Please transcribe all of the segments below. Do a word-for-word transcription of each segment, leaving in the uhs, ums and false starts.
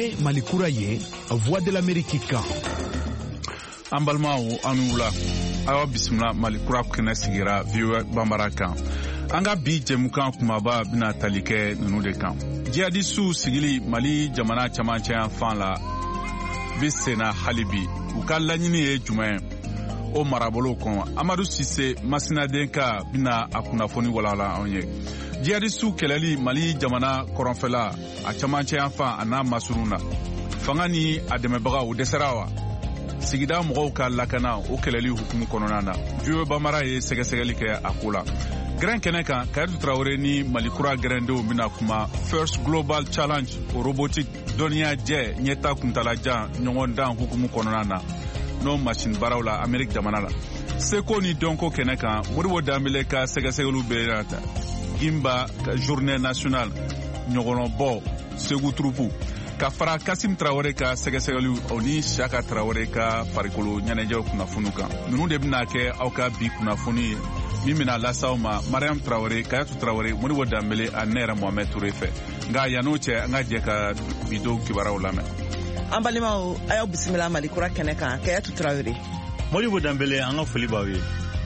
ye Malikura ye Voix de l'Amérique kan. An balimaw an wula awa bisimila Malikura kɛnɛ sigira V O A Bambara kan. An ka bi jɛmukan kumaba bɛna tali kɛ ninnu de kan. Jihadisiw sigili Mali jamana camancɛ yan fan la bi senna hali bi. U ka laɲini ye jumɛn o marabolo kɔnɔ. Amadu Sise Masinaden ka bɛna a kunnafoni walawala anw ye. Jihadisiw kɛlɛli Mali jamana kɔrɔnfɛla a camancɛ yan fan a n'a masurun na. Fanga ni a dɛmɛbagaw dɛsɛra wa? Sigida mɔgɔw ka lakana o kɛlɛli hukumu kɔnɔna na. V O A Bambara ye sɛgɛsɛgɛli kɛ a ko la. Gɛrɛn kɛnɛ kan Kayitu Traoré ni Malikura gɛrɛndenw bɛna kuma First Global Challenge o robotique dɔnniya jɛ ɲɛta kuntalajan ɲɔgɔn dan hukumu kɔnɔna na n'o machine baaraw la Amérique jamana la. Seko ni dɔnko kɛnɛ kan Modibo Dambele ka sɛgɛsɛgɛliw bɛ ta. Gimba ka journée nationale ɲɔgɔnbɔ Segu Turupu ka fara Kasim Traoré ka sɛgɛsɛgɛliw o ni Saka Traoré ka farikolo ɲɛnajɛw kunnafoniw kan. Ninnu de bɛna kɛ aw ka bi kunnafoni ye. Min bɛna lasaw ma Mariam Traoré, Kayatou Traoré, Modibo Dambele a ne yɛrɛ Mohamed Touré fɛ. Nka yan'o cɛ an ka jɛ ka bido kibaruyaw lamɛn. An balimaw a y'aw bisimila Malikura kɛnɛ kan Kayatou Traoré. Modibo Dambele an ka foli b'aw ye.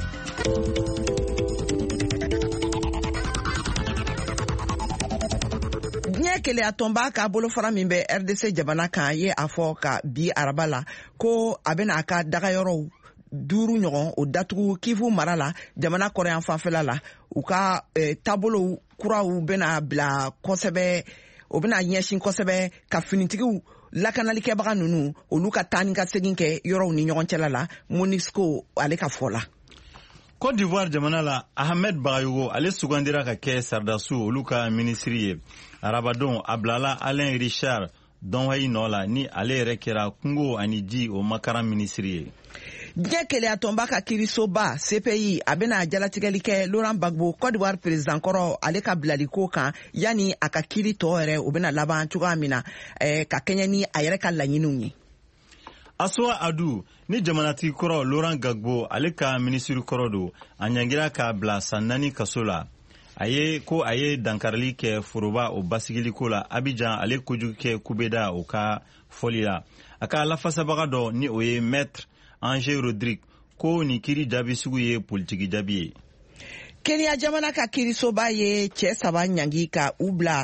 Diɲɛ keleya tɔnba ka bolofara min bɛ R D C jamana kan ye a fɔ ka bi araba la ko a bɛna a ka dagayɔrɔw duuru ɲɔgɔn o datugu Kivu mara la jamana kɔrɔyan fanfɛla la u ka eh, taabolow kuraw bɛna bila kosɛbɛ o bɛna ɲɛsin kosɛbɛ ka finitigiw lakanalikɛbaga ninnu olu ka taa ni ka segin kɛ yɔrɔw ni ɲɔgɔn cɛla la Monisco ale ka fɔ la. Côte d'Ivoire jamana la Ahmed Bagayogo ale sugandira ka kɛ Sardasu olu ka minisiri ye. Arabadon a bilala Alain Richard Donwayi nɔ la ni ale yɛrɛ kɛra kungo ani ji o makaran minisiri ye. Diɲɛ keleya tɔnba ka kiirisoba C P I a bɛna jalatigɛli kɛ Laurent Gbagbo Côte d'Ivoire président kɔrɔ ale ka bilaliko kan yanni a ka kiiri tɔ yɛrɛ o bɛna laban cogoya min na eh, ka kɛɲɛ ni a yɛrɛ ka laɲiniw ye. Asoa Adu ni jamanatigi kɔrɔ Laurent Gbagbo ale ka minisiri kɔrɔ do a ɲangira k'a bila san naani kaso la. A ye ko a ye dankarili kɛ foroba o basigiliko la Abidjan ale kojugu kɛ kubeda o ka fɔli la. A ka lafasabaga dɔ ni o ye maître Angé Rodrigue ko ni kiri jaabi sugu ye politiki jaabi ye. Kenya jamana ka kiirisoba ye cɛ saba ɲangi ka u bila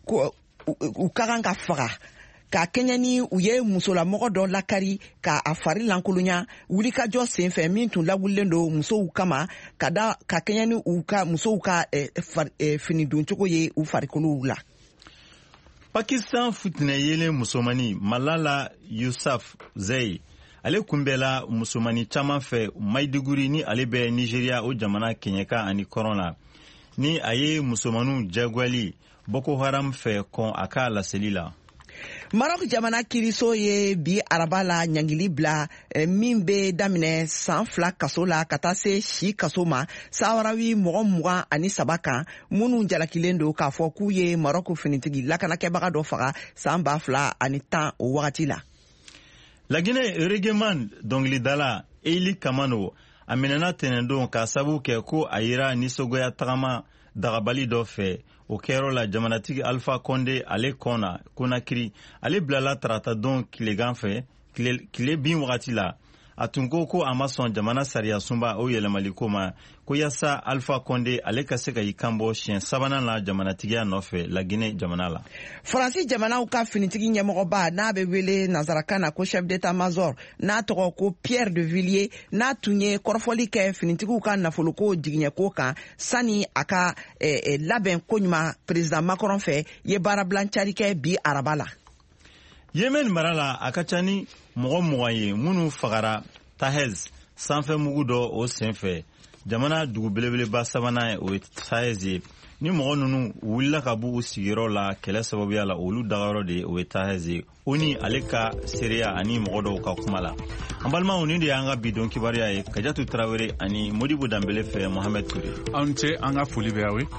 u ka kan ka faga ka kɛɲɛ ni u ye musolamɔgɔ dɔ lakari ka a fari lankolonya wulikajɔ senfɛ min tun lawulilen don musow kama ka da ka kɛɲɛ ni u ka musow ka eh, eh, fini doncogo ye u farikolow la. Pakistan futinɛ yelen musomani Malala Yousafzai ale kunbɛla musomani caman fɛ Maiduguri ni ale bɛ Nigeria o jamana kɛɲɛka ani kɔrɔn la ni a ye musomanu jagoyali Boko Haram fɛ kɔn a ka laseli la. Maroc jamana kiiriso ye bi araba la ɲangili bila eh, min bɛ daminɛ san fila kaso la ka taa se si kaso ma sawarawi mɔgɔ mugan ani saba kan minnu jalakilen don k'a fɔ k'u ye Maroc finitigi lakanakɛbaga dɔ faga san ba fila ani tan o wagati la. La Guinée reggaeman dɔnkilidala Eli Kamano a minɛna tɛnɛndon k'a sababu kɛ ko a yera nisɔngoya tagama dagabali dɔ fɛ o kɛyɔrɔ la jamanatigi Alpha Condé ale kɔn na Conakry ale bilala tarata don tilegan fɛ tile bin wagati la a tun ko ko a ma sɔn jamana sariya sunba o yɛlɛmaliko ma ko yasa Alpha Condé ale ka se ka i kanbɔ siɲɛ sabanan la jamanatigiya nɔfɛ La Guinée jamana la. Faransi jamanaw ka finitigi ɲɛmɔgɔba n'a bɛ wele nanzarakan na ko chef d'état major n'a tɔgɔ ko Pierre de Villiers n'a tun ye kɔrɔfɔli kɛ finitigiw ka nafoloko jigiɲɛko kan sani a ka eh, eh, labɛn ko ɲuman président Macron fɛ ye baarabilancari kɛ bi araba la. Yemen mara la a ka ca ni mɔgɔ mugan ye minnu fagara Tahez sanfɛmugu dɔ o senfɛ jamana dugu belebeleba sabanan o ye Tahez ye ni mɔgɔ ninnu wulila ka b'u sigiyɔrɔ la kɛlɛ sababuya la olu dagayɔrɔ de o ye Tahez ye o ni ale ka seereya ani mɔgɔ dɔw ka kuma la. An balimaw ni de y'an ka bidon kibaruya ye Kajatou Traoré ani Modibo Dambele fɛ Mohamed Touré. An cɛ an ka foli bɛ aw ye.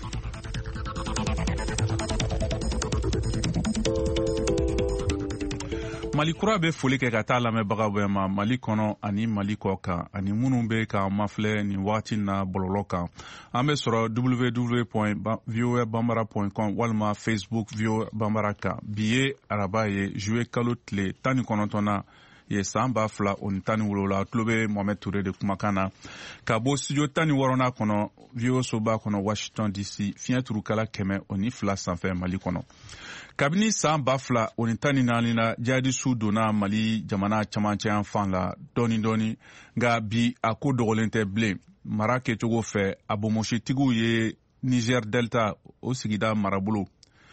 Mali kura bɛ foli kɛ ka taa lamɛnbagaw bɛɛ ma Mali kɔnɔ ani Mali kɔ kan ani minnu bɛ ka mafilɛ nin waati na bɔlɔlɔ kan. An bɛ sɔrɔ w w w point v o a bambara point com walima Facebook V O A Bambara kan. Bi ye araba ye juillet kalo tile tan ni kɔnɔntɔn na ye san ba fila o ni tan ni wolonwula. Tulo bɛ Mohamed Touré de kumakan na ka bɔ studio tan ni wɔɔrɔnan kɔnɔ V O A soba kɔnɔ Washington D C fiɲɛ turukala kɛmɛ o ni fila sanfɛ Mali kɔnɔ. Kabini san ba fila o ni tan ni naani na jihadisu donna Mali jamana camancɛ yan fan la dɔɔni dɔɔni nka bi a ko dogolen tɛ bilen. Mara kɛcogo fɛ a bomositigiw ye Niger Delta o sigida marabolo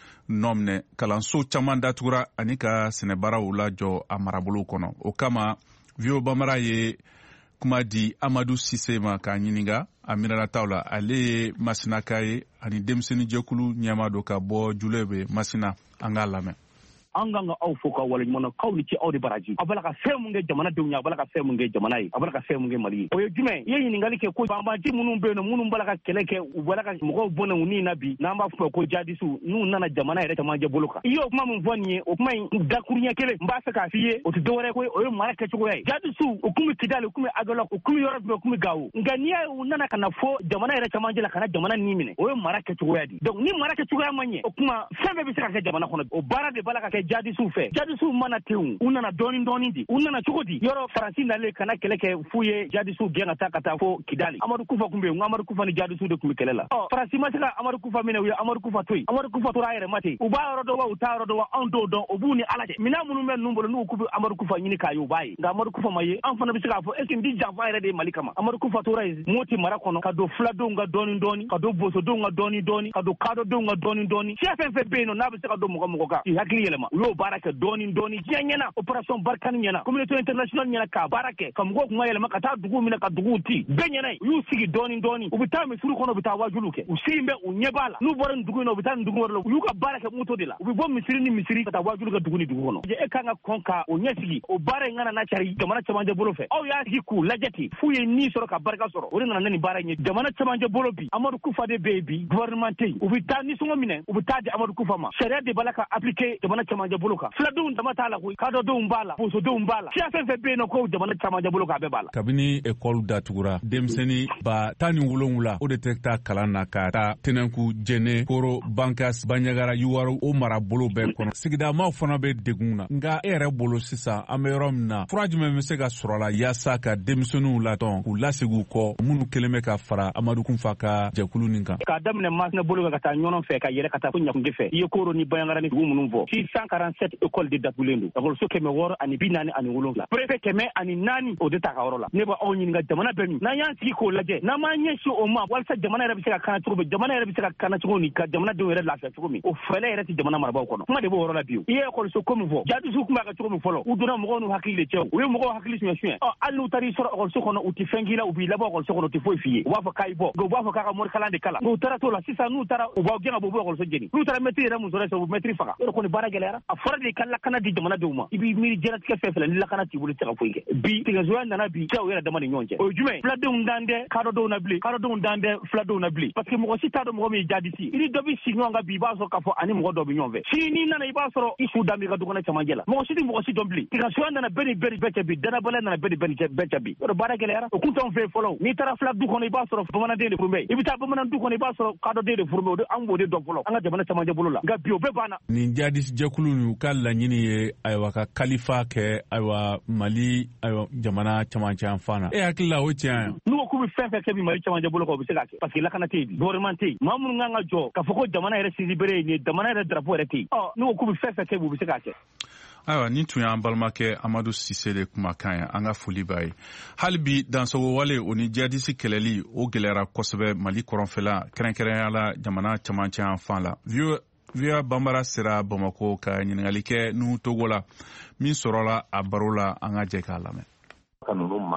nɔ minɛ kalanso caman datugura ani ka sɛnɛbaaraw lajɔ a marabolo kɔnɔ. O kama V O A Bambara ye kuma di Amadu Sise ma k'a ɲininka a miiralataw la. Ale ye Masinaka ye ani denmisɛnnin jɛkulu ɲɛma do ka bɔ Julebe Masina. An k'a lamɛn. An kan ka aw fo ka waleɲumandɔnkaw ni ce aw de baraji. A bala ka fɛn mun kɛ jamanadenw ye, a bala ka fɛn mun kɛ jamana ye, a bala ka fɛn mun kɛ Mali ye. O ye jumɛn? I ye ɲininkali kɛ ko banbanci minnu bɛ yen nɔ minnu bala ka kɛlɛ kɛ u bala ka mɔgɔw bɔ nin ni na bi n'an b'a fɔ ko jihadisu n'u nana jamana yɛrɛ camancɛ bolo kan. I y'o kuma min fɔ nin ye o kuma in dakuruɲɛ kelen n b'a fɛ k'a f'i ye o tɛ dɔwɛrɛ ko o ye mara kɛcogoya ye. Jihadisu o kun bɛ Kidali o kun bɛ Agadɔla o kun bɛ yɔrɔ jumɛn o kun bɛ Gawo. Nka n'i y'a ye u nana ka na fɔ jamana yɛrɛ camancɛ la ka na jamana ni minɛ o ye mara kɛcogoya di. Donc ni mara kɛcogoya ma ɲɛ o kuma fɛn bɛɛ bɛ se ka kɛ jamana kɔnɔ. O baara de bala ka kɛ jihadisu fɛ. Jihadisu mana ten u nana dɔɔni dɔɔni di u nana cogo di yɔrɔ Faransi nalen kana kɛlɛ kɛ f'u ye jihadisu gɛn ka taa ka taa fo Kidali. Amadu Kufa kun bɛ yen n ko Amadu Kufa ni jihadisu de kun bɛ kɛlɛ la. Ɔ Faransi ma se ka Amadu Kufa minɛ u ye Amadu Kufa to yen. Amadu Kufa tora a yɛrɛ ma ten. U b'a yɔrɔ dɔn wa u t'a yɔrɔ dɔn wa anw t'o dɔn o b'u ni Ala cɛ. Minɛn minnu bɛ ninnu bolo n'u k'u bɛ Amadu Kufa ɲini k'a ye u b'a ye. Nka Amadu Kufa ma ye an fana bɛ se k'a fɔ est ce que n di janfa yɛrɛ de ye Mali kama. Amadu Kufa tora yen Moti mara kɔnɔ ka don Fuladenw ka dɔɔni dɔɔni ka don Bosodenw ka dɔɔni dɔɔni ka don Kaadɔdenw ka dɔɔni dɔɔni. Siya fɛn fɛn bɛ yen nɔ n'a bɛ se ka don mɔgɔ mɔgɔ kan k'i hakili yɛlɛma. U y'o baara kɛ dɔɔni dɔɔni diɲɛ ɲɛna opération Barkhane ɲɛna communauté internationale ɲɛna k'a baara kɛ ka mɔgɔw kun ka yɛlɛma ka taa duguw minɛ ka duguw ti bɛɛ ɲɛna u y'u sigi dɔɔni dɔɔni u bɛ taa misiri kɔnɔ u bɛ taa wajuliw kɛ u sigi bɛ u ɲɛ b'a la n'u bɔra nin dugu in na u bɛ taa nin dugu wɛrɛ la u y'u ka baara kɛ moto de la u bɛ bɔ misiri ni misiri ka taa wajulu kɛ dugu ni dugu kɔnɔ. E kan ka kɔn ka o ɲɛ sigi o baara in kana na cari jamana camancɛ bolo fɛ aw y'a sigi k'u lajɛ ten f'u ye ni sɔrɔ ka barika sɔrɔ o de nana ne nin baara in ye jamana camancɛ bolo bi Amadu Kufa de bɛ yen bi gouvernement tɛ yen u bɛ taa nisɔngɔ minɛ u bɛ taa di Amadu Kufa ma sariya de bala ka appliquer jamana camancɛ bolo kan Fuladenw dama t'a la koyi Kaadɔdenw b'a la Bosodenw b'a la siya fɛn fɛn bɛ yen nɔ ko jamana camancɛ bolo k'a bɛɛ b'a la. Kabini école datugura denmisɛnnin ba tan ni wolonwula o de tɛ taa kalan na ka taa Tɛnɛnku Jɛnɛ Koro Bankas Banɲagara Yuwaru o marabolo bɛɛ kɔnɔ sigidamaw fana bɛ degun na nka e yɛrɛ bolo sisan an bɛ yɔrɔ min na fura jumɛn bɛ se ka sɔrɔ a la yaasa ka denmisɛnninw latɔn k'u lasegi u kɔ minnu kelen bɛ ka fara Amadu Kufa ka jɛkulu nin kan. K'a daminɛ Masina bolo kan ka taa ɲɔnɔn fɛ ka yɛlɛ ka taa fo Ɲakunge fɛ i ye Koro ni Banɲagara ni dugu minnu fɔ six cent quarante-sept écoles de datugulen don lakɔliso kɛmɛ wɔɔrɔ ani bi naani ani wolonwula préfet kɛmɛ ani naani o de ta ka yɔrɔ la ne b'aw ɲininka jamana bɛɛ min n'an y'an sigi k'o lajɛ n'an m'an ɲɛsin o ma walasa jamana yɛrɛ bɛ se ka kana cogo min jamana yɛrɛ bɛ se ka kana cogo min ka jamanadenw yɛrɛ lafiya cogo min o fɛlɛ yɛrɛ tɛ jamana marabaaw kɔnɔ kuma de b'o yɔrɔ la bi i ye ekɔliso ko min fɔ jihadisu kun b'a kɛ cogo min fɔlɔ u donna mɔgɔw n'u hakili de cɛ u ye mɔgɔw hakili suɲɛ suɲɛ ɔ hali n'u taara i sɔrɔ ekɔliso kɔnɔ u tɛ fɛn k'i la u b'i labɔ ekɔliso kɔnɔ u tɛ foyi f'i ye u b'a fɔ k'a y'i bɔ nka u b'a fɔ k'a ka morikalan de kalan n'u taara t'o la sisan n'u taara u b'aw gɛn ka bɔ u b'u ekɔliso jeni n'u taara mɛtiri yɛrɛ mun sɔrɔ sisan u bɛ mɛtiri faga yɔrɔ kɔni baara gɛlɛyara a fɔra de i ka lakana di jamanadenw ma i b'i miiri diɲɛlatigɛ fɛn fɛn la ni lakana t'i bolo i tɛ se ka foyi kɛ bi tigɛzoya nana bi cɛw yɛrɛ dama ni ɲɔgɔn cɛ o ye jumɛn Fuladenw dan tɛ Kaadɔdenw na bilen Kaadɔdenw dan tɛ Fuladenw na bilen parce que mɔgɔ si t'a dɔn mɔgɔ min ye jihadiste i ni dɔ bɛ sigi ɲɔgɔn kan bi i b'a sɔrɔ k'a fɔ ani mɔgɔ dɔ bɛ ɲɔgɔn fɛ sini n'i nana i b'a sɔrɔ i fu dan b'i ka dukɔnɔ camancɛ la mɔgɔ si tɛ mɔgɔ si dɔn bilen tigɛzoya nana bɛɛ ni bɛɛ ni bɛɛ cɛ bi danabaliya nana bɛɛ ni bɛɛ ni bɛɛ cɛ bi yɔrɔ baara gɛlɛyara o kun t'anw fɛ yen fɔlɔ n'i taara Fula du kɔnɔ i b'a sɔrɔ bamanaden de furu bɛ yen i bɛ taa bamanan du kɔnɔ i b'a sɔrɔ Kaadɔden de furu bɛ yen an b'o de dɔn fɔlɔ an ka jamana camancɛ bolo la nka bi o bɛɛ banna. Nin jihadiste jɛkulu ninnu ka laɲini ye ayiwa ka kalifa kɛ ayiwa Mali ayiwa jamana camancɛ yan fan na e hakili la o tiɲɛ yan. N'u ko k'u bɛ fɛn fɛn kɛ bi Mali camancɛ bolo kan u bɛ se k'a kɛ parce que lakana tɛ yen bi gouvernement tɛ yen maa minnu kan ka jɔ k'a fɔ ko jamana yɛrɛ sinsin bere ye nin ye jamana yɛrɛ drapeau yɛrɛ tɛ yen ɔ n'u ko k'u bɛ fɛn fɛn kɛ bi u bɛ se k'a kɛ. Ayiwa nin tun y'an balimakɛ Amadu Sise de kumakan ye an ka foli b'a ye hali bi dansogo wale o ni jihadiste kɛlɛli o gɛlɛyara kosɛbɛ Mali kɔrɔnfɛla kɛrɛnkɛrɛnnenya la jamana camancɛ yan fan la V O A Bambara sera Bamako ka ɲininkali kɛ Nuhu Togo la min sɔrɔla a baro la an ka jɛ k'a lamɛn. Ka ninnu ma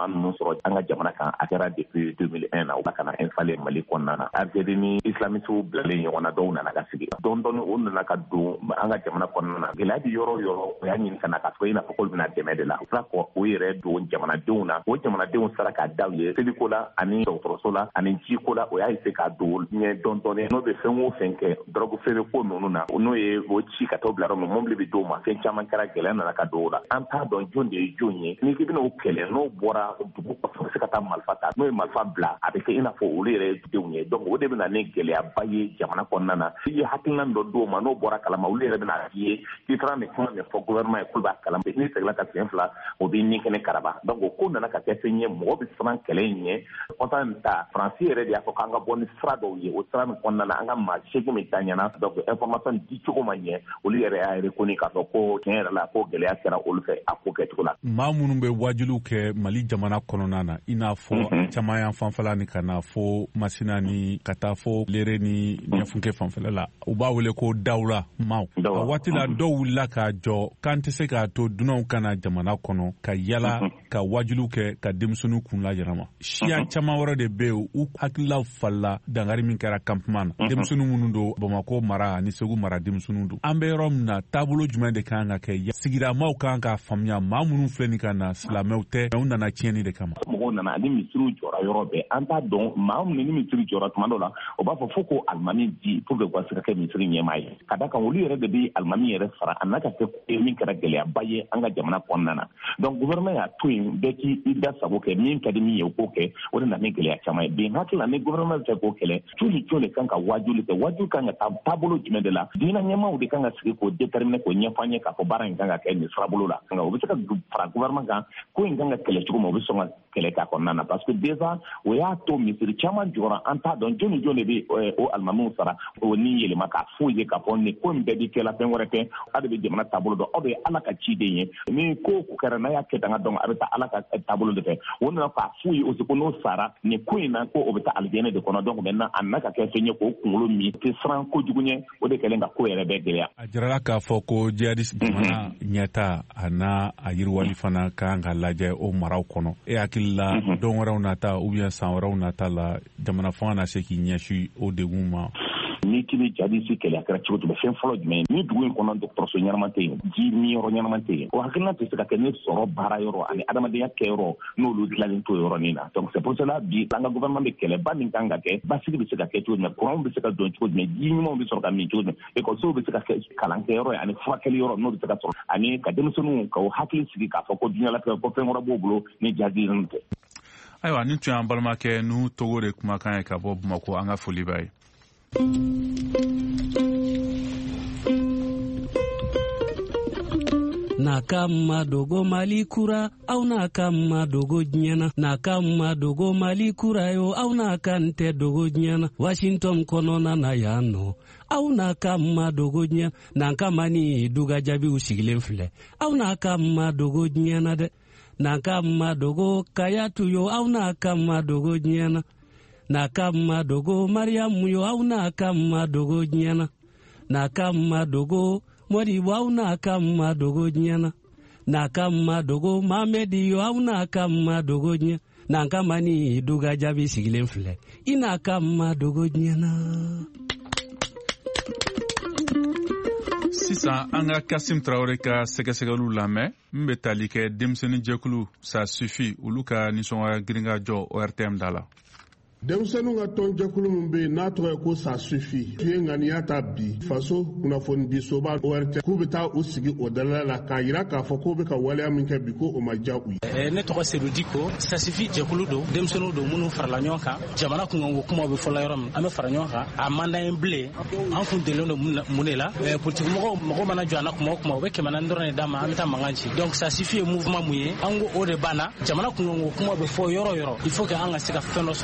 maa ninnu sɔrɔ an ka jamana kan a kɛra depuis deux mille un na u ka kana installer Mali kɔnɔna na Algérie ni islamisiw bilalen ɲɔgɔn na dɔw nana ka sigi dɔɔni dɔɔni o nana ka don an ka jamana kɔnɔna na gɛlɛya bi yɔrɔ yɔrɔ o y'a ɲini ka na ka fɔ i n'a fɔ k'olu bɛna dɛmɛ de la u fila kɔ o yɛrɛ don jamanadenw na o jamanadenw sara k'a daw ye seliko la ani dɔgɔtɔrɔso la ani jiko la o y'a ese k'a don ɲɛ dɔɔni dɔɔni n'o bɛ fɛn o fɛn kɛ drogue feere ko ninnu na n'o ye o ci ka t'o bila yɔrɔ min mobili bɛ d'o ma fɛn caman kɛra gɛlɛya nana ka don o la an t'a dɔn jɔn de ye jɔn ye n'i k'i bɛna o kɛlɛ n'o bɔra dugu kɔfɛ bɛ se ka taa marifa ta n'o ye marifa bila a bɛ kɛ i n'a fɔ olu yɛrɛ ye denw ye donc o de bɛna ni gɛlɛyaba ye jamana kɔnɔna na i ye hakilina dɔ d'o ma n'o bɔra kalama olu yɛrɛ bɛna f'i ye k'i taara nin kuma min fɔ gouvernement ye k'olu b'a kalama n'i seginna ka siɲɛ fila o b'i ni kɛnɛ karaba donc o ko nana ka kɛ fɛn ye mɔgɔ bɛ siran kɛlɛ in ɲɛ kɔntan nin ta faransi yɛrɛ de y'a fɔ k'an ka bɔ ni sira dɔw ye o sira nin kɔnɔna na an ka maa seegin min ta ɲɛna donc information di cogo ma ɲɛ olu yɛrɛ y'a reconni k'a fɔ ko tiɲɛ yɛrɛ la ko gɛlɛya kɛra olu fɛ a ko kɛcogo la. maa minnu bɛ wajuliw kɛ Mali jamana kɔnɔna na i n'a fɔ caman y'an fanfɛla ni ka na fɔ Masina ni ka taa fɔ Lere ni Ɲɛfunke fanfɛla la u b'a wele ko dawula maaw a waati la dɔw wulila k'a jɔ k'an tɛ se k'a to dunanw kana jamana kɔnɔ ka yala ka wajuliw kɛ ka denmisɛnninw kun lajɛrama siya caman wɛrɛ de bɛ yen u hakililaw falila dangari min kɛra campement na denmisɛnninw minnu don Bamakɔ mara ani Segu mara denmisɛnninw don an bɛ yɔrɔ min na taabolo jumɛn de kan ka kɛ sigidamaw kan k'a faamuya maa minnu filɛ nin ka na silamɛw tɛ u nana tiɲɛni de kama mɔgɔw nana ni misiriw jɔra yɔrɔ bɛɛ an t'a dɔn maa minnu ni misiri jɔra tuma dɔ la o b'a fɔ fo ko alimami di pour que u ka se ka kɛ misiri ɲɛmaa ye ka da kan olu yɛrɛ de bɛ alimami yɛrɛ sara a n'a ka kɛ min kɛra gɛlɛyaba ye an ka jamana kɔnɔna na donc gouvernement y'a to yen bɛɛ k'i da sago kɛ min ka di min ye o k'o kɛ o de nana ni gɛlɛya caman ye bin hakili la ni gouvernement bɛ fɛ k'o kɛlɛ joli joli de kan ka wajuli kɛ wajuli kan ka taa taabolo jumɛn de la diinɛ ɲɛmaaw de kan ka sigi k'o déterminer k'o ɲɛfɔ an ye k'a fɔ baara in kan ka kɛ nin sirabolo la nka o bɛ se ka fara gouvernement kan ko in kan ka kɛlɛ cogo ma o bɛ sɔn ka kɛlɛ k'a kɔnɔna na parce que déjà o y'a to misiri caman jɔra an t'a dɔn jɔn ni jɔn de bɛ o alimamiw sara o ni yɛlɛma k'a f'u ye k'a fɔ nin ko in bɛɛ bɛ kɛla fɛn wɛrɛ tɛ aw de bɛ jamana taabolo dɔn aw de ye Ala ka ciden ye ni ko ko kɛra n'a y'a kɛ tan ka dɔn a bɛ taa Ala ka taabolo de fɛ o nana k'a f'u ye aussi ko n'o sara nin ko in na ko o bɛ taa alijɛnɛ de kɔnɔ donc maintenant a nana ka kɛ fɛn ye k'o kunkolo min tɛ siran kojugu ɲɛ o de kɛlen ka ko yɛrɛ bɛɛ gɛlɛya. a jirala k'a fɔ ko jihadiste jamana ɲɛta a n'a a yiriwali fana kan ka lajɛ o maraw kɔnɔ e hakili la don wɛrɛw nata ou bien san wɛrɛw nata la jamana fanga na se k'i ɲɛsi o degun ma. ni kini jihadiste kɛlɛ a kɛra cogo jumɛn fɛn fɔlɔ jumɛn ni dugu in kɔnɔ dɔgɔtɔrɔso ɲɛnama tɛ yen ji mi yɔrɔ ɲɛnama tɛ yen o hakilina tɛ se ka kɛ ni sɔrɔ baara yɔrɔ ani adamadenya kɛ yɔrɔ n'olu dilannen to yɔrɔnin na donc c'est pour cela bi an ka gouvernement bɛ kɛlɛba min kan ka kɛ basigi bɛ se ka kɛ cogo jumɛn courant bɛ se ka don cogo jumɛn ji ɲumanw bɛ sɔrɔ ka min cogo jumɛn ekɔlisow bɛ se ka kɛ kalankɛ yɔrɔ ye ani furakɛli yɔrɔ n'o bɛ se ka sɔrɔ ani ka denmisɛnninw ka o hakili sigi k'a fɔ ko diɲɛlatigɛ ko fɛn wɛrɛ b'o bolo ni jihadisme tɛ. ayiwa nin tun y'an balimakɛ n'u togo de kumakan ye ka bɔ Bamakɔ an ka foli b'a ye. Nakama dogo Mali kura au nakama dogo nyana nakama dogo Mali kura yo au nakante dogo nyana Washington konona na yano au nakama dogo nyana nakama ni duga jabi usigilen file au nakama dogo nyana de nakama dogo kayatu yo au nakama dogo nyana nakama dogo Mariamu yo au nakama dogo nyana nakama dogo Mori wau na kama dogo nyana na kama dogo Mamedi yo au na kama dogo nyana na kama ni duga jabi sigilen file ina kama dogo nyana. Sisan an ka Kasim Traoré ka sɛgɛsɛgɛliw lamɛn min bɛ tali kɛ denmisɛnnin jɛkulu ça suffit olu ka nisɔngɔ girinka jɔ O R T M da la. denmisɛnninw ka tɔnjɛkulu min bɛ yen n'a tɔgɔ ye ko ça suffit u ye ŋaniya ta bi faso kunnafonidisoba O R T k'u bɛ taa u sigi o dalala la k'a jira k'a fɔ k'u bɛ ka waleya min kɛ bi ko o ma diya u ye. ne tɔgɔ Seydou Diko ça suffit jɛkulu don denmisɛnninw don minnu farala ɲɔgɔn kan jamana kunkanko kumaw bɛ fɔla yɔrɔ min an bɛ fara ɲɔgɔn kan a man d'an ye bilen an kun delilen don mun de la politikimɔgɔw mɔgɔw mana jɔ an na kuma o kuma u bɛ kɛmɛ naani dɔrɔn de d'a ma an bɛ taa mankan ci donc ça suffit ye mouvement mun ye an ko o de banna jamana kunkanko kumaw bɛ fɔ yɔrɔ o yɔrɔ il faut que an ka se ka fɛn dɔ sɔrɔ k'a fɔ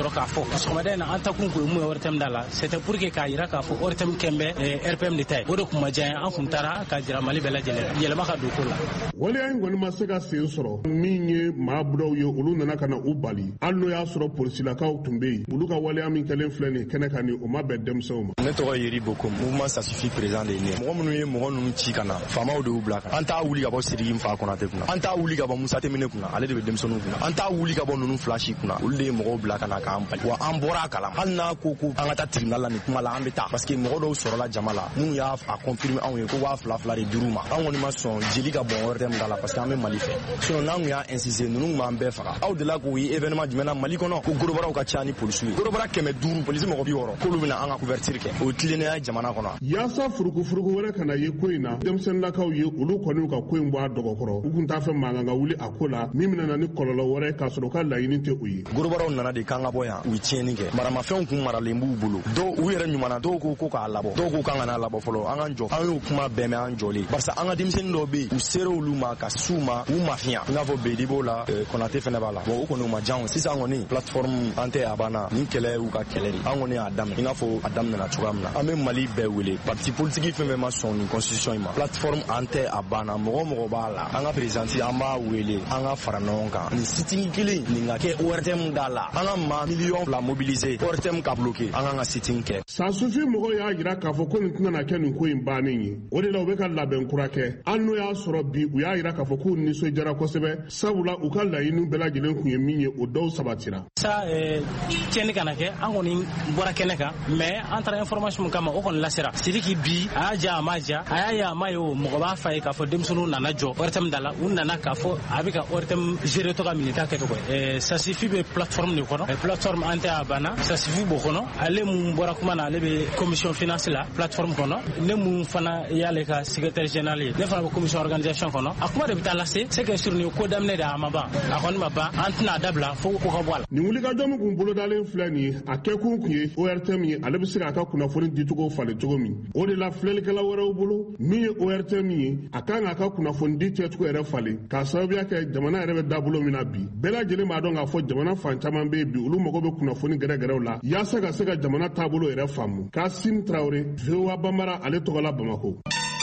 sɔgɔmada na an ta kun ko mun ye O R T M da la c'était pour que k'a yira k'a fɔ O R T M kɛnbɛ R P M de ta ye o de kun ma diya an kun taara ka jira Mali bɛɛ lajɛlen yɛlɛma ka don ko la. waleya in kɔni ma se ka sen sɔrɔ min ye maa budaw ye olu nana ka na u bali hali n'o y'a sɔrɔ polisilakaw tun bɛ yen olu ka waleya min kɛlen filɛ nin kɛnɛ kan ni o ma bɛn denmisɛnw ma. ne tɔgɔ Yeri Boko mouvement ça suffit président de ye ne mɔgɔ minnu ye mɔgɔ ninnu ci ka na faamaw de y'u bila kan an t'a wuli ka bɔ Sidiki Nfa Konate kunna an t'a wuli ka bɔ Musa Temene kunna ale de bɛ denmisɛnninw kunna an t'a wuli ka bɔ ninnu fila si kunna olu de ye mɔgɔw bila ka na k'an bali wa an bɔra a kalama hali n'a ko ko an ka taa tribunal la nin kuma la an bɛ taa parce que mɔgɔ dɔw sɔrɔla jama la minnu y'a a confirmer anw ye ko waa fila fila de dir'u ma an kɔni ma sɔn jeli ka bɔn O R T M da la parce que an bɛ Mali fɛ sinon n'an kun y'a insister ninnu kun b'an bɛɛ faga aw delila k'o ye événement jumɛn na Mali kɔnɔ ko gorobaraw ka ca ni polisiw ye gorobara kɛmɛ duuru polisi mɔgɔ bi wɔɔrɔ k'olu bɛna an ka couverture kɛ o tilennenya jamana kɔnɔ. yaasa furukufuruku wɛrɛ kana ye ko in na denmisɛnnilakaw ye olu kɔni ka ko in bɔ a dɔgɔkɔrɔ u kun t'a fɛ mankan ka wuli a ko la min bɛna na ni kɔlɔlɔ wɛrɛ k'a sɔrɔ u ka laɲini tɛ o ye. gorobaraw nana de k'an ka bɔ yan u ye tiɲɛni kɛ maramafɛnw kun maralen b'u bolo dɔw u yɛrɛ ɲumanna dɔw ko ko k'a labɔ dɔw ko k'an kana labɔ fɔlɔ an k'an jɔ an y'o kuma bɛɛ mɛn an jɔlen barisa an ka denmisɛnnin dɔw bɛ yen u sera olu ma ka s'u ma u mafiya i n'a fɔ Bedi b'o la Konate fɛnɛ b'a la bon u kɔni u ma diya anw sisan kɔni plateforme an tɛ a banna nin kɛlɛ y'u ka kɛlɛ de an kɔni y'a daminɛ i n'a fɔ a daminɛna cogoya min na an bɛ Mali bɛɛ wele parti politique fɛn fɛn ma sɔn nin constitution in ma plateforme an tɛ a banna mɔgɔ mɔgɔ b'a la an ka présidente an b'a wele an ka fara ɲɔgɔn kan nin sitting kelen nin ka kɛ O R T M da la an ka maa miliyɔn fila mobiliser O R T M ka bloquer an kan ka sitting kɛ. Sansufi mɔgɔw y'a jira k'a fɔ ko nin tɛna kɛ nin ko in bannen ye o de la u bɛ ka labɛn kura kɛ hali n'o y'a sɔrɔ bi u y'a jira k'a fɔ k'u nisɔndiyara kosɛbɛ sabula u ka laɲiniw bɛɛ lajɛlen kun ye min ye o dɔw sabatira. sa tiɲɛni kana kɛ an kɔni bɔra kɛnɛ kan mais an taara information min kama o kɔni lasera Sidiki bi a y'a ja a ma ja a y'a ye a ma ye o mɔgɔ b'a fa ye k'a fɔ denmisɛnninw nana jɔ O R T M da la u nana k'a fɔ a bɛ ka O R T M gérer tɔ ka minɛ ta kɛcogo ye Sasifi bɛ plateforme de kɔnɔ plateforme an tɛ a banna Sasifi b'o kɔnɔ ale mun bɔra kuma na ale bɛ commission finance la plateforme kɔnɔ ne mun fana y'ale ka secrétaire général ye ne fana bɛ commission organisation kɔnɔ a kuma de bɛ taa lase c'est que sur nin ko daminɛ de a ma ban a kɔni ma ban an tɛna a dabila fo ko ka bɔ a la. nin wulikajɔ min kun bolodalen filɛ nin ye a kɛkun kun ye O R T M ye ale bɛ se k'a ka kunnafoni dicogo falen cogo min o de la filɛlikɛla wɛrɛw bolo min ye O R T M ye a kan k'a ka kunnafoni di kɛcogo yɛrɛ falen k'a sababuya kɛ jamana yɛrɛ bɛ dabolo min na bi bɛɛ lajɛlen b'a dɔn k'a fɔ jamana fan caman bɛ yen bi olu mago bɛ kunnafoni gɛrɛgɛrɛw la yaasa ka se ka jamana taabolo yɛrɛ faamu Kasim Traoré V O A Banbara ale tɔgɔ la Bamako.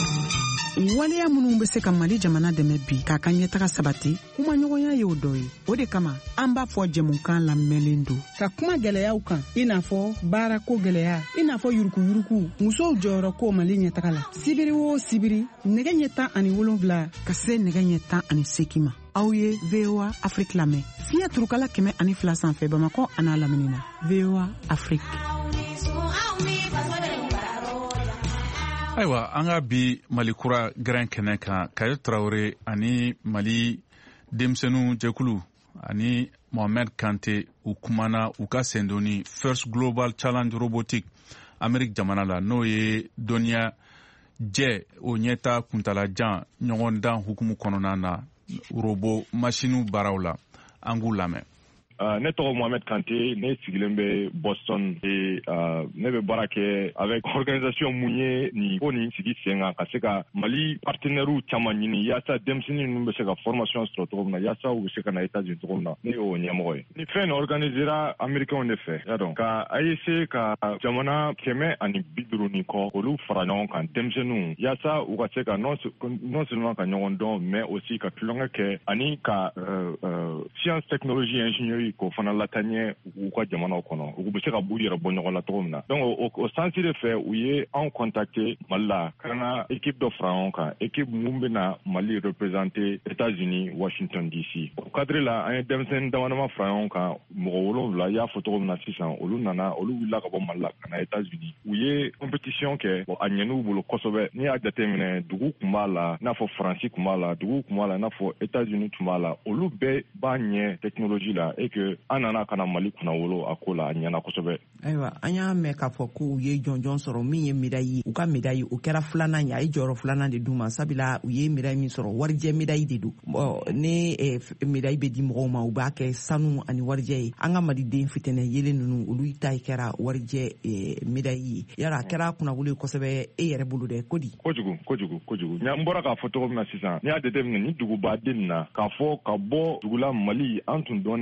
waleya minnu bɛ se ka Mali jamana dɛmɛ bi k'a ka ɲɛtaga sabati kumaɲɔgɔnya ye o dɔ ye o de kama an b'a fɔ jɛmukan lamɛnlen don ka kuma gɛlɛyaw kan i n'a fɔ baarako gɛlɛya i n'a fɔ yuruguyurugu musow jɔyɔrɔ ko Mali ɲɛtaga la sibiri o sibiri nɛgɛ ɲɛ tan ani wolonwula ka se nɛgɛ ɲɛ tan ani seegin ma aw ye V O A Afrique lamɛn fiɲɛ turukala kɛmɛ ani fila sanfɛ Bamakɔ a n'a lamini na V O A Afrique. ayiwa an ka bi Mali kura gɛrɛn kɛnɛ kan Kayo Traoré ani Mali denmisɛnninw jɛkulu ani Mohamed Kante u kumana u ka sendoni First Global Challenge Robotique Amérique jamana la n'o ye dɔnniya jɛ o ɲɛta kuntalajan ɲɔgɔn dan hukumu kɔnɔna na robo machine baaraw la an k'u lamɛn. Uh, ne tɔgɔ Mohamed Kante ne sigilen bɛ Boston et uh, ne bɛ baara kɛ avec organisation mun ye nin ko nin sigi sen kan ka se ka Mali partenaires caman ɲini yaasa denmisɛnnin ninnu bɛ se ka formation sɔrɔ cogo min na yaasa u bɛ se ka na États-Unis cogo min na ne y'o ɲɛmɔgɔ ye. Ni fɛn organisera américains de fɛ y'a dɔn ka A E C ka jamana kɛmɛ ani bi duuru ni kɔ olu fara ɲɔgɔn kan denmisɛnninw yaasa u ka se ka non seulement ka ɲɔgɔn dɔn mais aussi ka tulonkɛ kɛ ani ka uh, uh, science technologie ingénierie ko fana latanya u ka jamanaw kɔnɔ u bɛ se ka b'u yɛrɛ bɔ ɲɔgɔn la cogo min na donc o, o sansi de fɛ u ye anw contacté Mali la kana équipe dɔ fara ɲɔgɔn kan équipe mun bɛna Mali représenter États-Unis Washington D C o cadre la an ye denmisɛnnin damadama fara ɲɔgɔn kan mɔgɔ wolonwula y'a fɔ cogo min na sisan olu nana olu wulila ka bɔ Mali la ka na États-Unis u ye compétition kɛ bon a ɲɛn'u bolo kosɛbɛ n'i y'a jateminɛ dugu tun b'a la n'a fɔ Faransi tun b'a la dugu tun b'a la n'a fɔ États-Unis tun b'a la olu bɛɛ b'a ɲɛ technologie la et que an nana ka na Mali kunna wolo a ko la a ɲɛna kosɛbɛ. Ayiwa an y'a mɛn k'a fɔ ko u ye jɔnjɔn sɔrɔ min ye médaille ye u ka médaille o kɛra filanan ye a ye jɔyɔrɔ filanan de d'u ma sabula u ye médaille min sɔrɔ warijɛ médaille de don bon ne médaille bɛ di mɔgɔw ma u b'a kɛ sanu ani warijɛ ye an ka maliden fitɛnɛ yelen ninnu olu ta kɛra warijɛ médaille ye yala a kɛra kunnawolo ye kosɛbɛ e yɛrɛ bolo dɛ ko di. kojugu kojugu kojugu n bɔra k'a fɔ cogo min na sisan n'i y'a jateminɛ ni dugubaden na k'a fɔ ka bɔ dugu la Mali an tun dɔnnen tɛ yɔrɔ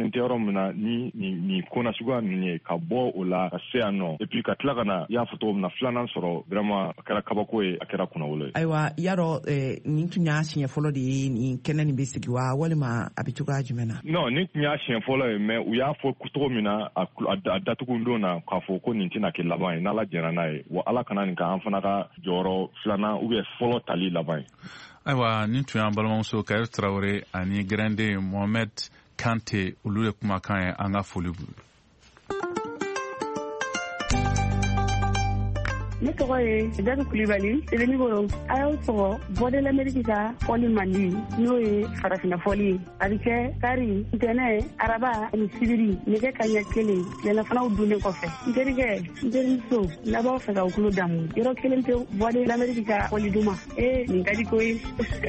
min na ni ni ko nasuguya ninnu ye ka bɔ o la ka se yan nɔ et puis ka tila ka na i y'a fɔ cogo min na filanan sɔrɔ vraiment a kɛra kabako ye a kɛra kunnawolo ye. Ayiwa y'a dɔn nin tun y'a siɲɛ fɔlɔ de ye nin kɛnɛ nin bɛ sigi wa walima a bɛ cogoya jumɛn na. non nin tun y'a siɲɛ fɔlɔ ye mais u y'a fɔ cogo min na a datugu don na k'a fɔ ko nin tɛna kɛ laban ye n'ala jɛra n'a ye wa ala kana nin ka an fana ka jɔyɔrɔ filanan ou bien fɔlɔ tali laban ye. Ayiwa nin tun y'an balimamuso Kayɛrɛ Tarawele ani Gɛrɛnden Mohamed Kante olu ye kumakan ye an ka foli bolo. Ne tɔgɔ ye Dadu Kulibali Sebenikoro. A y'aw sɔgɔ Voix de l'Amérique ka fɔli mandi n'o ye farafinna fɔli ye. A bɛ kɛ kari, ntɛnɛ, araba ani sibiri nɛgɛ kaɲɛ kelen tilelafanaw dunnen kɔfɛ. N terikɛ, n terimuso, n'a b'aw fɛ ka u tulo damu. Yɔrɔ kelen tɛ Voix de l'Amérique ka fɔli duma. Ee nin ka di ko ye.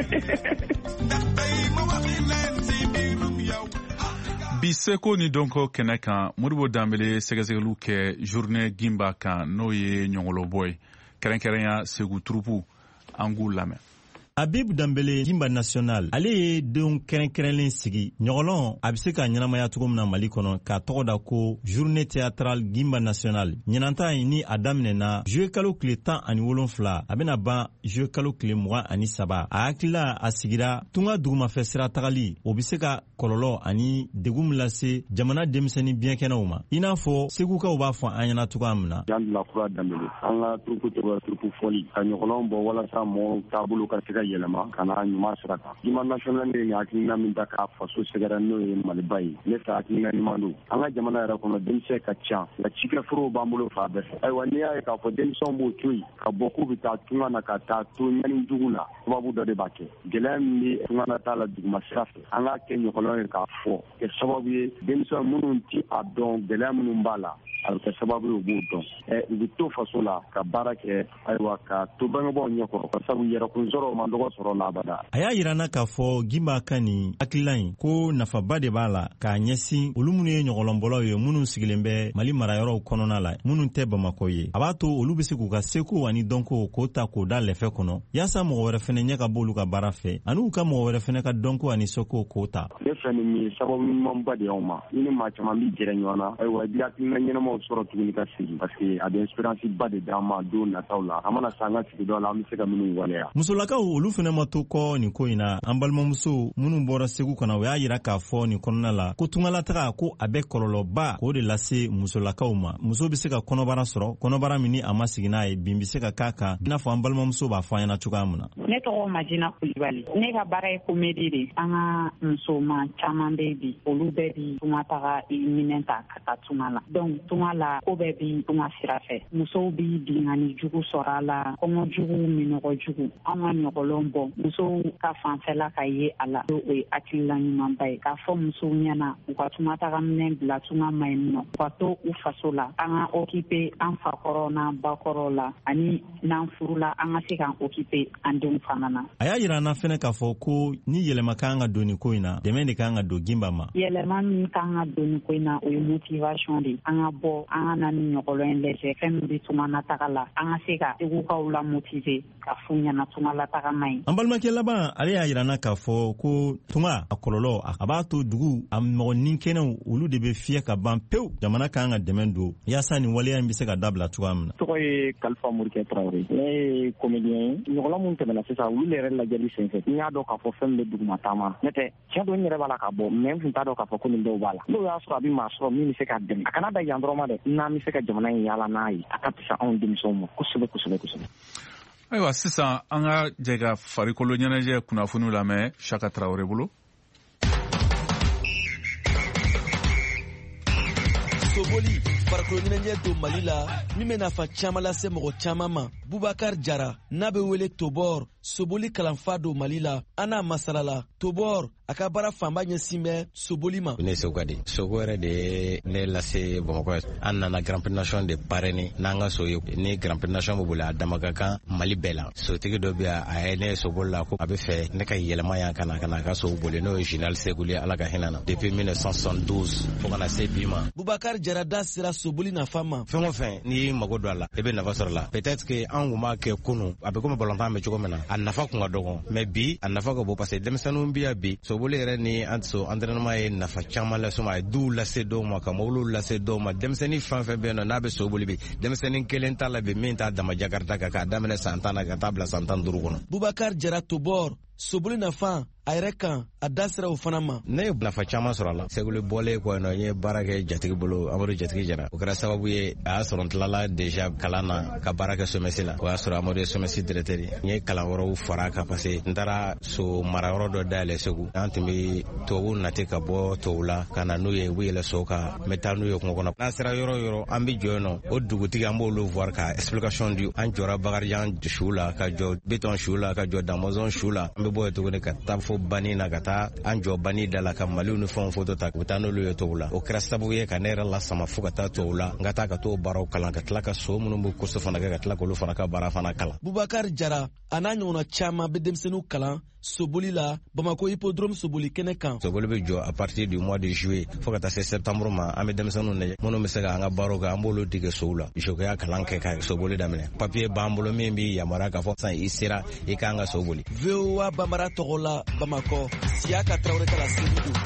Bi seko ni donko kɛnɛ kan Modibo Danbele sɛgɛsɛgɛliw kɛ journée Gimba kan n'o ye ɲɔgɔlɔbɔ ye kɛrɛnkɛrɛnya Segu turupu an k'u lamɛn. Habib Danbele Gimba National ale ye denw kɛrɛnkɛrɛnlen sigi ɲɔgɔlɔn a bɛ se ka ɲɛnamaya cogo min na Mali kɔnɔ k'a tɔgɔ da ko journée théâtrale Gimba National. Ɲinanta in ni a daminɛna juillet kalo tile tan ani wolonfila a bɛna ban juillet kalo tile mugan ani saba. A hakilila a sigira tunga dugumafɛ sira tagali o bɛ se ka kɔlɔlɔ ani degun min lase jamana denmisɛnnin biɲɛkɛnɛw ma. I n'a fɔ segukaw b'a fɔ an ɲɛna cogoya min na. Jan Dilakura Danbele an ka turupu tɔgɔ turupu fɔli ka ɲɔgɔlɔn bɔ walasa mɔgɔw taabolo ka se ka yɛlɛma ka na ɲuman sira kan. Gimba National de ye hakilina min ta k'a faso sɛgɛrɛ n'o ye Maliba ye. Ne fɛ hakilina ɲuman don. An ka jamana yɛrɛ kɔnɔ denmisɛn ka ca nka cikɛforow b'an bolo fan bɛɛ fɛ. Ayiwa n'i y'a ye k'a fɔ denmisɛnw b'o to yen ka bɔ k'u bɛ taa tunga na ka taa to ɲani jugu la sababu dɔ de b'a kɛ. Gɛlɛya min bɛ tunga na t'a la duguma sira fɛ an k'a kɛ ɲɔgɔlɔn ye k'a fɔ kɛ sababu ye denmisɛn minnu ti a dɔn gɛlɛya minnu b'a la a bɛ kɛ sababu ye u b'o dɔn. Ɛ u bɛ to faso la ka baara kɛ ayiwa ka to bangebaaw ɲɛkɔrɔ ka sabu yɛrɛkun sɔrɔ man dɔgɔ sɔrɔ la abada. A y'a yira n na k'a fɔ Gimba ka nin hakilila in ko nafaba de b'a la k'a ɲɛsin olu minnu ye ɲɔgɔlɔnbɔlaw ye minnu sigilen bɛ Mali marayɔrɔw kɔnɔna la minnu tɛ Bamakɔ ye. A b'a to olu bɛ se k'u ka seko ani dɔnko k'o ta k'o da lɛfɛ kɔnɔ yaasa mɔgɔ wɛrɛ fɛnɛ ɲɛ ka bɔ olu ka baara fɛ ani u ka mɔgɔ wɛrɛ fɛnɛ ka dɔnko ani seko k'o ta. Ne fɛ nin ye sababu ɲumanba de y'anw ma. Ni ni maa caman bɛ gɛrɛ ɲɔgɔn na ayiwa i hakilina ɲɛnamaw sɔrɔ tuguni ka sigi parce que a bɛ espérance ba de d'an ma don nataw la. An mana se an ka sigida la an bɛ se ka minnu waleya. Musolakaw olu fɛnɛ ma to kɔ nin ko in na an balimamuso minnu bɔra Segu kana o y'a yira k'a fɔ nin kɔnɔna la ko tungalataga ko a bɛ kɔlɔlɔba k'o de lase musolakaw ma. Muso bɛ se ka kɔnɔbara sɔrɔ kɔnɔbara min ni a ma sigi n'a ye bin bɛ se ka k'a kan i n'a fɔ an balimamuso b'a fɔ an ɲɛna cogoya min na. Ne tɔgɔ Majina Kulibali. Ne ka baara ye comédie de. An ka musoman caman bɛ bi olu bɛɛ bi tungataga minɛn ta ka taa tunga la. Donc tunga la ko bɛɛ bi tunga sira fɛ. Musow bi binkani jugu sɔrɔ a la kɔngɔ jugu minɔgɔ jugu. An ka ɲɔgɔlɔn bɔ musow ka fanfɛla ka ye a la o ye hakilila ɲumanba ye k'a fɔ musow ɲɛna u ka tungataga minɛn bila tunga ma yen nɔ u ka to u faso la an ka okipe an fakɔrɔ n'an bakɔrɔ la ani n'an furula an ka se k'an okipe an denw fana na. A y'a yira an na fɛnɛ k'a fɔ ko ni yɛlɛma k'an ka don nin ko in na dɛmɛ de k'an ka don Gimba ma. Yɛlɛma min k'an ka don nin ko in na o ye motivation de an ka bɔ an ka na ni ɲɔgɔlɔn in lajɛ fɛn min bɛ tunga nataga la an ka se ka segukaw la motiver ka f'u ɲɛna tunga lataga ma ɲi. An balimakɛ laban ale y'a yira n na k'a fɔ ko tunga a kɔlɔlɔ a b'a to dugu a mɔgɔnin kɛnɛw olu de bɛ fiyɛ ka ban pewu jamana k'an ka dɛmɛ don yaasa nin waleya in bɛ se ka dabila cogoya min na. Tɔgɔ ye Kalifa Morikɛ Tarawele. Ne ye comédien ye ɲɔgɔnlɔn min tɛmɛna sisan olu yɛrɛ lajɛli senfɛ n y'a dɔn k'a fɔ fɛn min bɛ duguma taama n'o tɛ tiɲɛ don n yɛrɛ b'a la ka bɔ mais n tun t'a dɔn k'a fɔ ko nin dɔw b'a la n'o y'a sɔrɔ a bɛ maa sɔrɔ min bɛ se ka dɛmɛ a kana da yan dɔrɔn ma dɛ n'an bɛ se ka jamana in yaala n'a ye a ka fisa anw denmisɛnw ma kosɛbɛ kosɛbɛ kosɛbɛ. Ayiwa sisan an ka jɛ ka farikolo ɲɛnajɛ kunnafoniw lamɛn Saka Tarawele bolo. Soboli farikolo ɲɛnajɛ don Mali la min bɛ nafa caman lase mɔgɔ caman ma. Bubakar Jara n'a bɛ wele Tobor Soboli kalanfa don Mali la an n'a masalala Tobor a ka baara fanba ɲɛsin bɛ Soboli ma. Ne Sogo de Sogo yɛrɛ de ye ne lase Bamakɔ an nana Grand Prix Nation de parrainer n'an ka so ye ni Grand Prix Nation bɛ boli a dama ka kan Mali bɛɛ la sotigi dɔ bɛ a ye ne Soboli la ko a bɛ fɛ ne ka yɛlɛma yan ka na ka na a ka so boli n'o ye Général Seguli Ala ka hinɛ na depuis mille neuf cent soixante-douze fo ka na se bi ma. Bubakar Jara da sera Soboli nafa ma. Fɛn o fɛn n'i y'i mago don a la i bɛ nafa sɔrɔ a la peut-être que an kun b'a kɛ kunun a bɛ komi balontan bɛ cogo min na a nafa kun ka dɔgɔn mais bi a nafa ka bon parce que denmisɛnninw bi ya bi soboli yɛrɛ ni an so entraînement ye nafa caman lase ma, a ye duw lase dɔw ma, ka mobiliw lase dɔw ma. Denmisɛnnin fɛn fɛn bɛ yen nɔ n'a bɛ soboli bi denmisɛnnin kelen t'a la bi min t'a dama jakarta kan k'a daminɛ san tan na ka taa bila san tan duuru kɔnɔ. Bubakar Jara Tobor soboli nafa a yɛrɛ kan a da sera o fana ma. Ne ye nafa caman sɔrɔ a la. Seguli bɔlen kɔ yen nɔ n ye baara kɛ jatigi bolo, Amadu Jatigi Jara. O kɛra sababu ye a y'a sɔrɔ n tilala deja kalan na ka baara kɛ somɛsi la. O y'a sɔrɔ Amadu ye somɛsi directeur ye. N ye kalan wɛrɛw fara a kan parce que n taara so mara yɔrɔ dɔ dayɛlɛ Segu. An tun bɛ tubabuw nati ka bɔ tubabu la ka na n'u ye u bɛ yɛlɛ so kan n bɛ taa n'u ye kungo kɔnɔ. N'a sera yɔrɔ yɔrɔ an bɛ jɔ yen nɔ o dugutigi an b'olu voir ka explication di. An jɔra Bakarijan su la, ka jɔ Bitɔn su la, ka jɔ Damɔzɔn su la. An bɛ bɔ yen tuguni ka taa fo Bani na ka taa an jɔ Bani da la ka maliw ni fɛnw foto ta u taa n'olu ye tubabu la. O kɛra sababu ye ka ne yɛrɛ lasama fo ka taa tubabu la n ka taa ka t'o baaraw kalan ka tila ka so minnu bɛ kursu fana kɛ ka tila k'olu fana ka baara fana kalan. Bubakar Jara a n'a ɲɔgɔnna caman bɛ denmisɛnninw kalan soboli la Bamako hippodrome soboli kɛnɛ kan. Soboli bɛ jɔ à partir du mois de juillet fo ka taa se septembre ma. An bɛ denmisɛnninw lajɛ minnu bɛ se ka an ka baaraw kɛ an b'olu dege sow la. Isɔkɛya kalan kɛ ka soboli daminɛ. Papier b'an bolo min b'i yamaruya k'a fɔ sisan i sera i k'an ka soboli. V O A Bambara tɔgɔ la Bamako Siyaka Traoré kala Seydou.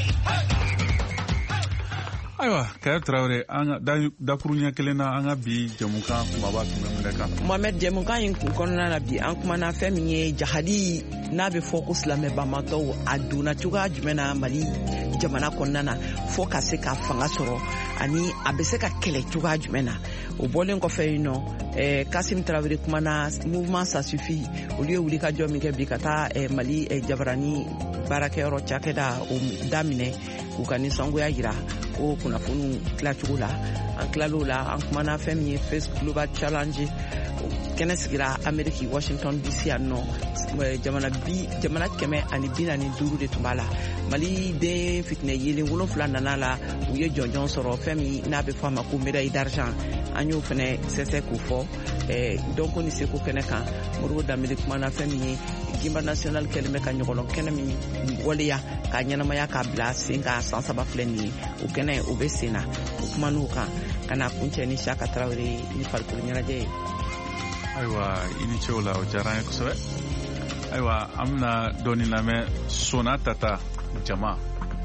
Ayiwa Kaya Traoré an ka dakuru ɲɛ kelen na an ka bi jɛmukan kumaba tun bɛ mun de kan. Mohamed, jɛmukan in kɔnɔna na bi an kumana fɛn min ye jahadi n'a bɛ fɔ ko silamɛbanbatɔw a donna cogoya jumɛn na Mali jamana kɔnɔna na fo ka se ka fanga sɔrɔ ani a bɛ se ka kɛlɛ cogoya jumɛn na. O bɔlen kɔfɛ yen nɔ eh, Kasim Traoré kumana mouvement ça suffit olu ye wuli ka jɔ min kɛ bi ka taa eh, Mali eh, jabarani baarakɛyɔrɔ cakɛda o daminɛ u ka nisɔngoya jira ko kunnafoniw tilacogo la. An tilal'o la an kumana fɛn min ye Face Global Challenge kɛnɛ sigira Ameriki Washington D C yan nɔ jamana bi jamana kɛmɛ ani bi naani duuru de tun b'a la. Mali den fitinɛ yelen wolonfila nana la u ye jɔnjɔn sɔrɔ fɛn min n'a bɛ fɔ a ma ko médaille d'argent. An y'o fɛnɛ sɛsɛ k'o fɔ eh, donc ni seko kɛnɛ kan Modibo Dembele kumana fɛn min ye Gimba national kɛlen bɛ ka ɲɔgɔlɔn kɛnɛ min waleya ka ɲɛnamaya k'a bila sen ka san saba filɛ nin ye o kɛnɛ o bɛ sen na o kuman'o kan ka na kuncɛ ni Siyaka Traoré ni farikolo ɲɛnajɛ ye. Ayiwa i ni cɛw la o diyara an ye kosɛbɛ. Ayiwa an bɛna dɔɔni lamɛn Sona Tata jama.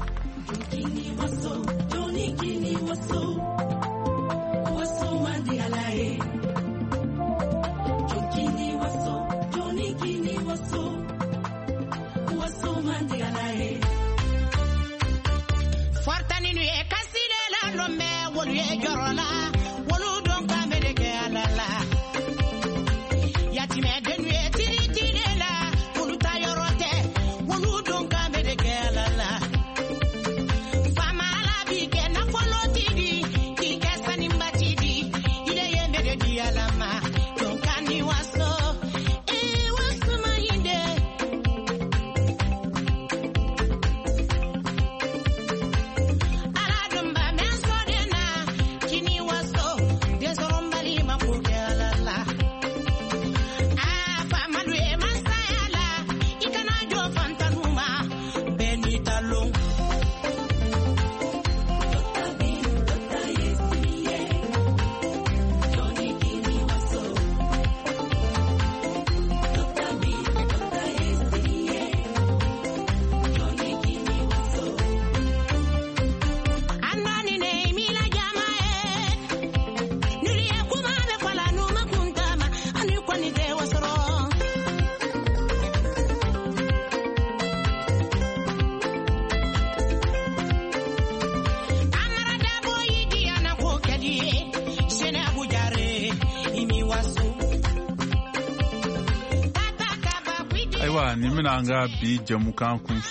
Ayiwa ni mina an ka bi jɛmukan kun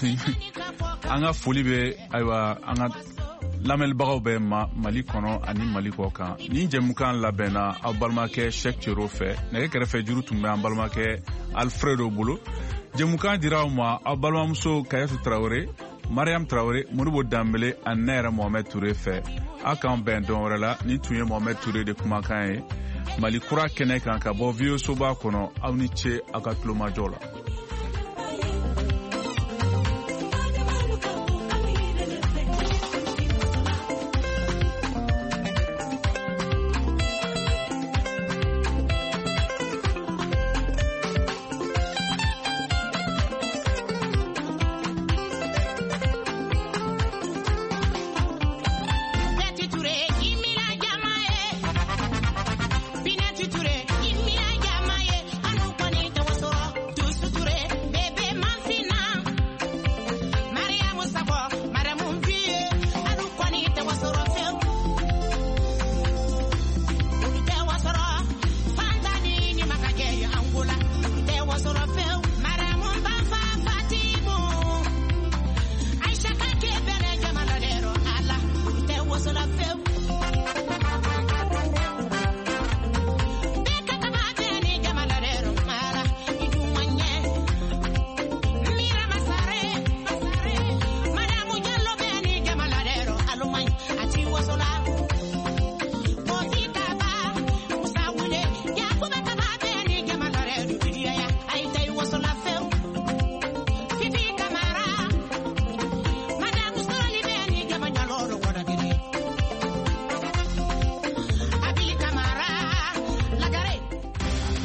an ka foli bɛ ayiwa an ka lamɛnbagaw bɛ Mali kɔnɔ ani Mali kɔ kan. Ni jɛmukan labɛnna aw balimakɛ Cheikh Thierno fɛ nɛgɛ kɛrɛfɛ juru tun bɛ an balimakɛ Alfredo bolo. Jɛmukan dira aw ma aw balimamuso Kayatou Traoré, Mariam Traoré, Modibo Dembele ani ne yɛrɛ Mohamed Touré fɛ. Aw k'an bɛn dɔn wɛrɛ la ni tun ye Mohamed Touré de kumakan ye. Mali kura kɛnɛ kan ka bɔ V O soba kɔnɔ aw ni ce aw ka tulomajɔ la.